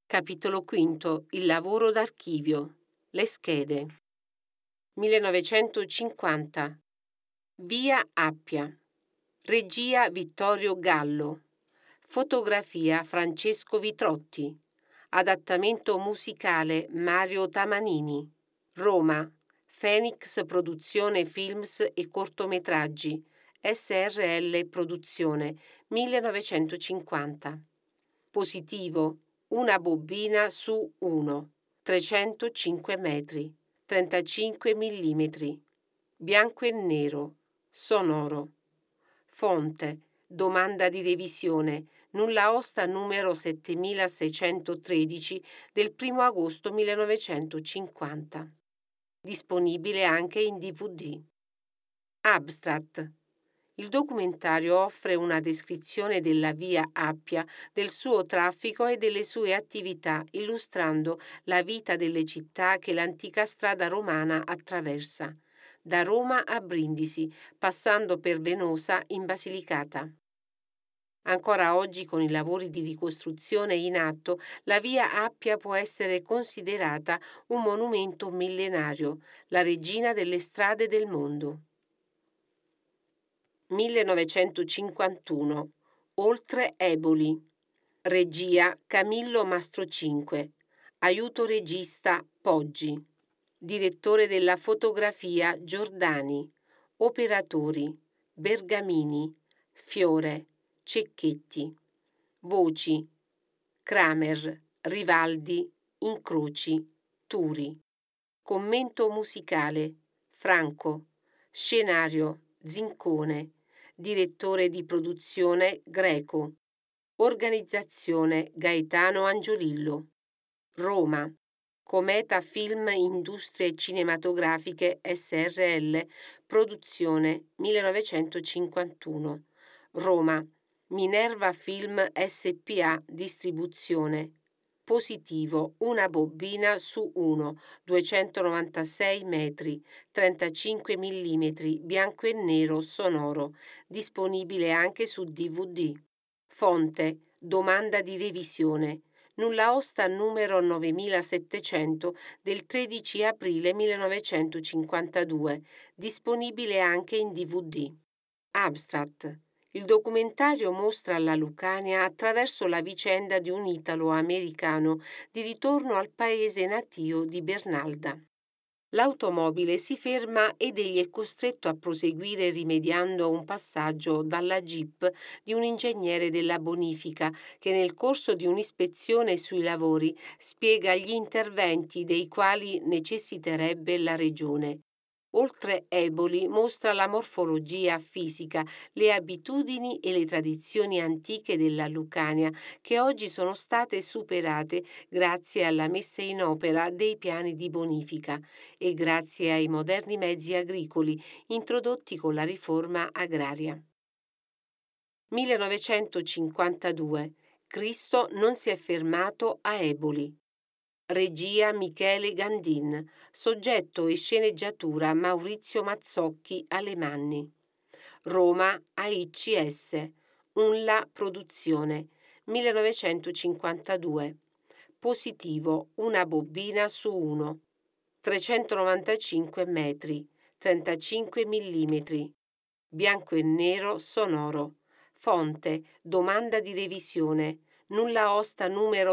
Capitolo V. Il lavoro d'archivio. Le schede. 1950. Via Appia. Regia Vittorio Gallo. Fotografia Francesco Vitrotti. Adattamento musicale Mario Tamanini. Roma. Phoenix Produzione Films e Cortometraggi. SRL Produzione 1950. Positivo. Una bobina su 1, 305 metri, 35 millimetri, bianco e nero, sonoro. Fonte, domanda di revisione, nulla osta numero 7613 del 1 agosto 1950. Disponibile anche in DVD. Abstract. Il documentario offre una descrizione della via Appia, del suo traffico e delle sue attività, illustrando la vita delle città che l'antica strada romana attraversa, da Roma a Brindisi, passando per Venosa in Basilicata. Ancora oggi, con i lavori di ricostruzione in atto, la via Appia può essere considerata un monumento millenario, la regina delle strade del mondo. 1951. Oltre Eboli. Regia Camillo Mastrocinque. Aiuto regista Poggi. Direttore della fotografia Giordani. Operatori Bergamini, Fiore, Cecchetti. Voci Kramer, Rivaldi, Incroci, Turi. Commento musicale Franco. Scenario Zincone. Direttore di produzione Greco. Organizzazione Gaetano Angiolillo. Roma. Cometa Film Industrie Cinematografiche SRL. Produzione 1951. Roma. Minerva Film SPA. Distribuzione. Positivo, una bobina su 1, 296 metri, 35 millimetri, bianco e nero, sonoro, disponibile anche su DVD. Fonte, domanda di revisione, nulla osta numero 9700 del 13 aprile 1952, disponibile anche in DVD. Abstract. Il documentario mostra la Lucania attraverso la vicenda di un italo-americano di ritorno al paese natio di Bernalda. L'automobile si ferma ed egli è costretto a proseguire rimediando a un passaggio dalla jeep di un ingegnere della bonifica che nel corso di un'ispezione sui lavori spiega gli interventi dei quali necessiterebbe la regione. Oltre Eboli mostra la morfologia fisica, le abitudini e le tradizioni antiche della Lucania che oggi sono state superate grazie alla messa in opera dei piani di bonifica e grazie ai moderni mezzi agricoli introdotti con la riforma agraria. 1952. Cristo non si è fermato a Eboli. Regia Michele Gandin. Soggetto e sceneggiatura Maurizio Mazzocchi Alemanni. Roma AICS. Unla Produzione. 1952. Positivo, una bobina su 1. 395 metri. 35 millimetri. Bianco e nero, sonoro. Fonte, domanda di revisione. Nulla osta numero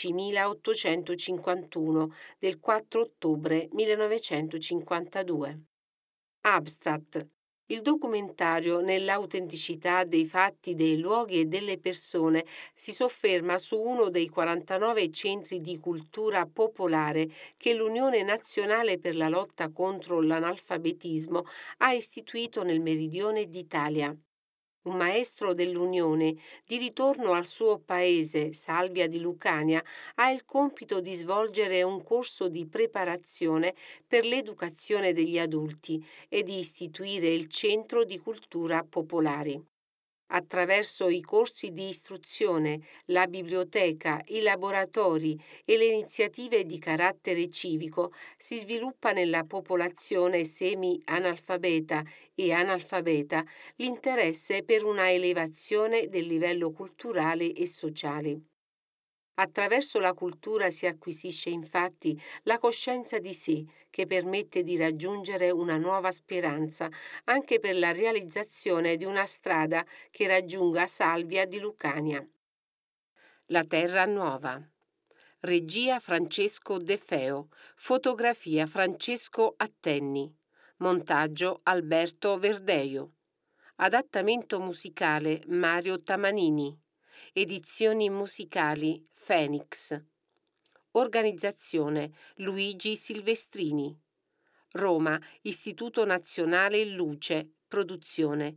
12851 del 4 ottobre 1952. Abstract. Il documentario, nell'autenticità dei fatti, dei luoghi e delle persone, si sofferma su uno dei 49 centri di cultura popolare che l'Unione Nazionale per la lotta contro l'analfabetismo ha istituito nel meridione d'Italia. Un maestro dell'Unione, di ritorno al suo paese, Salvia di Lucania, ha il compito di svolgere un corso di preparazione per l'educazione degli adulti e di istituire il Centro di Cultura Popolari. Attraverso i corsi di istruzione, la biblioteca, i laboratori e le iniziative di carattere civico si sviluppa nella popolazione semi-analfabeta e analfabeta l'interesse per una elevazione del livello culturale e sociale. Attraverso la cultura si acquisisce infatti la coscienza di sé che permette di raggiungere una nuova speranza anche per la realizzazione di una strada che raggiunga Salvia di Lucania. La Terra Nuova. Regia Francesco De Feo, fotografia Francesco Attenni, montaggio Alberto Verdeio, adattamento musicale Mario Tamanini, edizioni musicali Phoenix, organizzazione Luigi Silvestrini, Roma, Istituto Nazionale Luce, produzione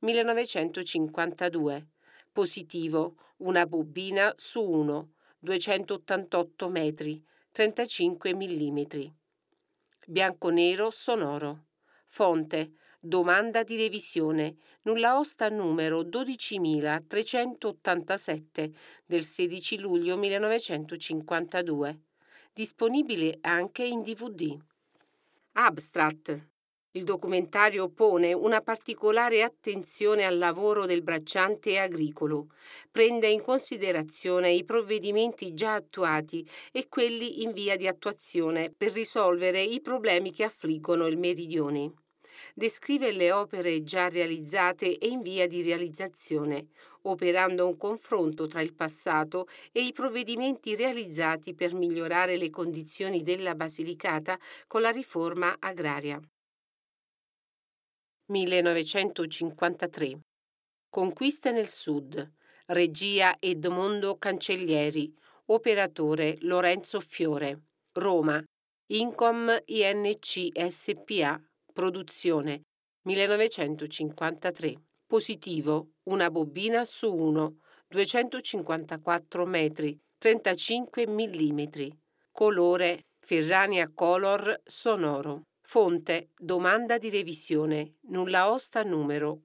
1952, positivo, una bobina su 1, 288 metri, 35 mm. Bianco-nero sonoro. Fonte, domanda di revisione, nulla osta numero 12387 del 16 luglio 1952. Disponibile anche in DVD. Abstract. Il documentario pone una particolare attenzione al lavoro del bracciante agricolo, prende in considerazione i provvedimenti già attuati e quelli in via di attuazione per risolvere i problemi che affliggono il Meridione. Descrive le opere già realizzate e in via di realizzazione, operando un confronto tra il passato e i provvedimenti realizzati per migliorare le condizioni della Basilicata con la riforma agraria. 1953. Conquiste nel Sud. Regia Edmondo Cancellieri. Operatore Lorenzo Fiore. Roma. Incom INC SPA. Produzione 1953. Positivo, una bobina su 1, 254 metri, 35 mm. Colore Ferrania Color sonoro. Fonte domanda di revisione, nulla osta numero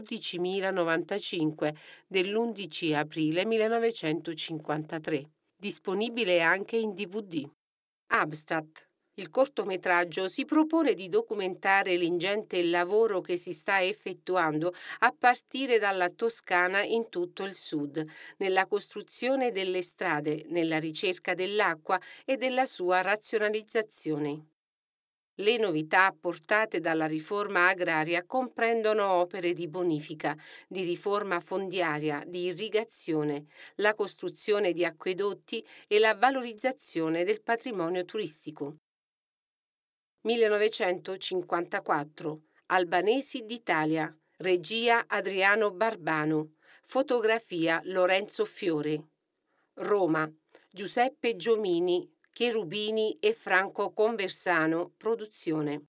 14095 dell'11 aprile 1953. Disponibile anche in DVD. Abstract. Il cortometraggio si propone di documentare l'ingente lavoro che si sta effettuando a partire dalla Toscana in tutto il sud, nella costruzione delle strade, nella ricerca dell'acqua e della sua razionalizzazione. Le novità apportate dalla riforma agraria comprendono opere di bonifica, di riforma fondiaria, di irrigazione, la costruzione di acquedotti e la valorizzazione del patrimonio turistico. 1954. Albanesi d'Italia. Regia Adriano Barbano. Fotografia Lorenzo Fiore. Roma. Giuseppe Giomini, Cherubini e Franco Conversano. Produzione.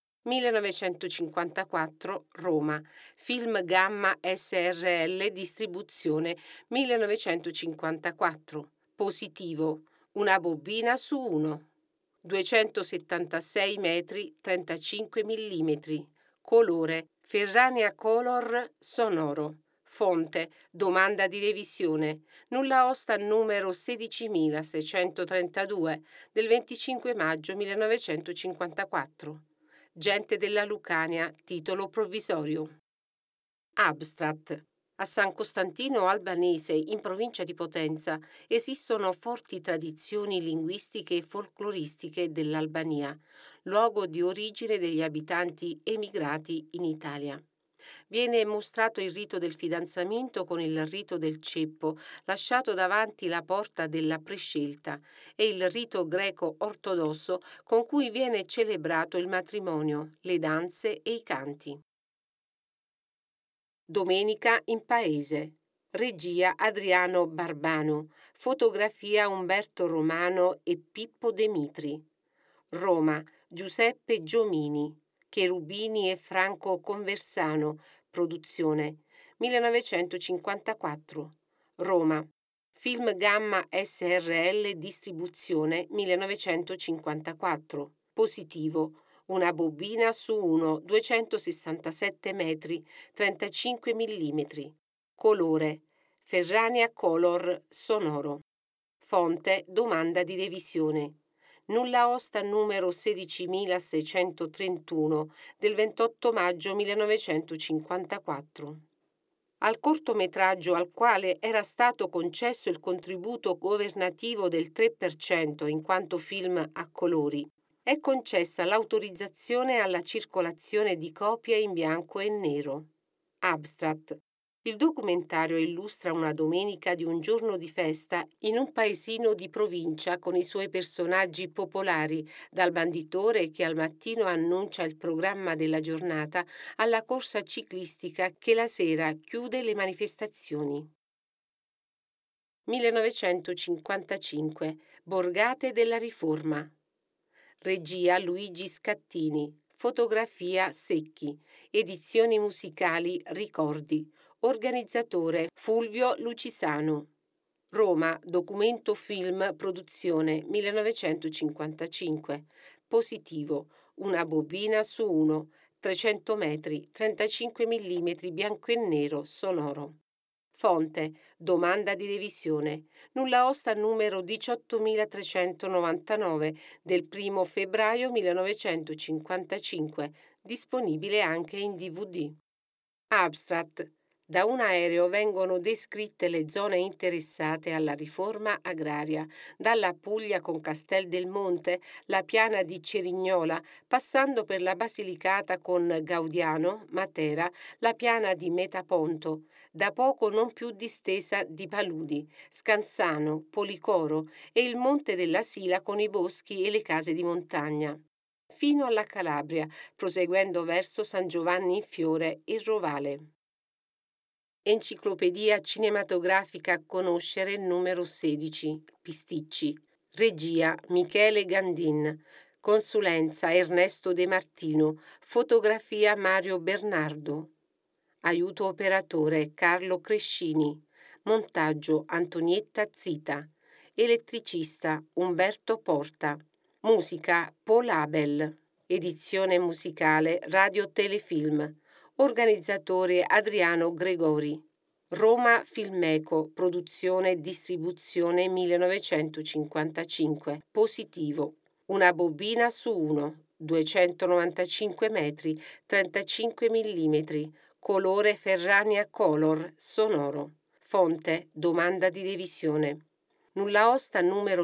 1954. Roma. Film Gamma SRL. Distribuzione 1954. Positivo. Una bobina su 1. 276 metri 35 mm. Colore Ferrania Color sonoro. Fonte domanda di revisione, nulla osta numero 16632 del 25 maggio 1954. Gente della Lucania, titolo provvisorio. Abstract. A San Costantino Albanese, in provincia di Potenza, esistono forti tradizioni linguistiche e folcloristiche dell'Albania, luogo di origine degli abitanti emigrati in Italia. Viene mostrato il rito del fidanzamento con il rito del ceppo, lasciato davanti la porta della prescelta, e il rito greco ortodosso con cui viene celebrato il matrimonio, le danze e i canti. Domenica in paese. Regia Adriano Barbano. Fotografia Umberto Romano e Pippo Demitri. Roma. Giuseppe Giomini. Cherubini e Franco Conversano. Produzione 1954. Roma. Film Gamma SRL. Distribuzione 1954. Positivo. Una bobina su 1, 267 metri, 35 mm. Colore Ferrania Color sonoro. Fonte domanda di revisione. Nulla osta numero 16631 del 28 maggio 1954. Al cortometraggio al quale era stato concesso il contributo governativo del 3% in quanto film a colori, è concessa l'autorizzazione alla circolazione di copie in bianco e nero. Abstract. Il documentario illustra una domenica di un giorno di festa in un paesino di provincia con i suoi personaggi popolari, dal banditore che al mattino annuncia il programma della giornata alla corsa ciclistica che la sera chiude le manifestazioni. 1955. Borgate della Riforma. Regia Luigi Scattini. Fotografia Secchi. Edizioni musicali Ricordi. Organizzatore Fulvio Lucisano. Roma, Documento Film Produzione 1955. Positivo. Una bobina su 1. 300 metri, 35 mm bianco e nero, sonoro. Fonte. Domanda di revisione. Nulla osta numero 18399 del 1 febbraio 1955. Disponibile anche in DVD. Abstract. Da un aereo vengono descritte le zone interessate alla riforma agraria, dalla Puglia con Castel del Monte, la piana di Cerignola, passando per la Basilicata con Gaudiano, Matera, la piana di Metaponto, da poco non più distesa di Paludi, Scansano, Policoro e il Monte della Sila con i boschi e le case di montagna, fino alla Calabria, proseguendo verso San Giovanni in Fiore e Rovale. Enciclopedia cinematografica a conoscere numero 16. Pisticci. Regia Michele Gandin. Consulenza Ernesto De Martino. Fotografia Mario Bernardo. Aiuto operatore Carlo Crescini. Montaggio Antonietta Zita. Elettricista Umberto Porta. Musica Paul Abel. Edizione musicale Radio Telefilm. Organizzatore Adriano Gregori. Roma Filmeco, produzione e distribuzione 1955. Positivo. Una bobina su 1. 295 metri, 35 mm. Colore Ferrania Color, sonoro. Fonte. Domanda di revisione. Nulla osta numero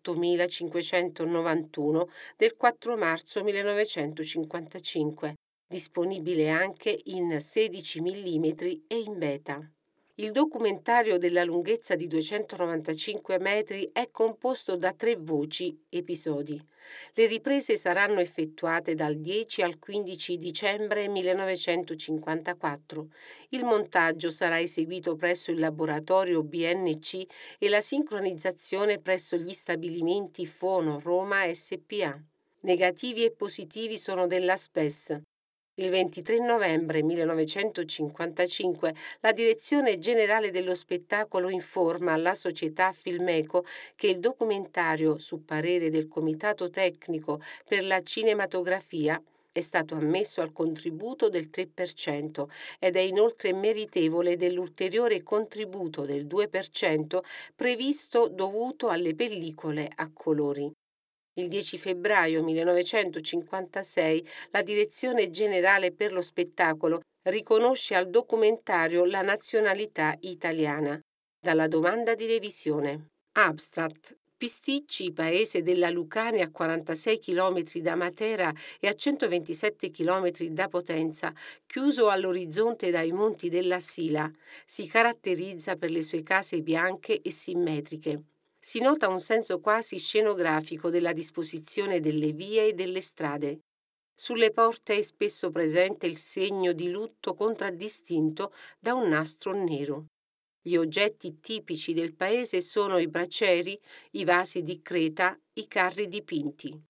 18591 del 4 marzo 1955. Disponibile anche in 16 mm e in beta. Il documentario della lunghezza di 295 metri è composto da 3 voci, episodi. Le riprese saranno effettuate dal 10 al 15 dicembre 1954. Il montaggio sarà eseguito presso il laboratorio BNC e la sincronizzazione presso gli stabilimenti Fono Roma SPA. Negativi e positivi sono della SPES. Il 23 novembre 1955 la Direzione Generale dello Spettacolo informa la società Filmeco che il documentario, su parere del Comitato Tecnico per la Cinematografia, è stato ammesso al contributo del 3% ed è inoltre meritevole dell'ulteriore contributo del 2% previsto dovuto alle pellicole a colori. Il 10 febbraio 1956 la Direzione Generale per lo Spettacolo riconosce al documentario la nazionalità italiana. Dalla domanda di revisione. Abstract. Pisticci, paese della Lucania a 46 km da Matera e a 127 km da Potenza, chiuso all'orizzonte dai monti della Sila, si caratterizza per le sue case bianche e simmetriche. Si nota un senso quasi scenografico della disposizione delle vie e delle strade. Sulle porte è spesso presente il segno di lutto contraddistinto da un nastro nero. Gli oggetti tipici del paese sono i bracieri, i vasi di creta, i carri dipinti.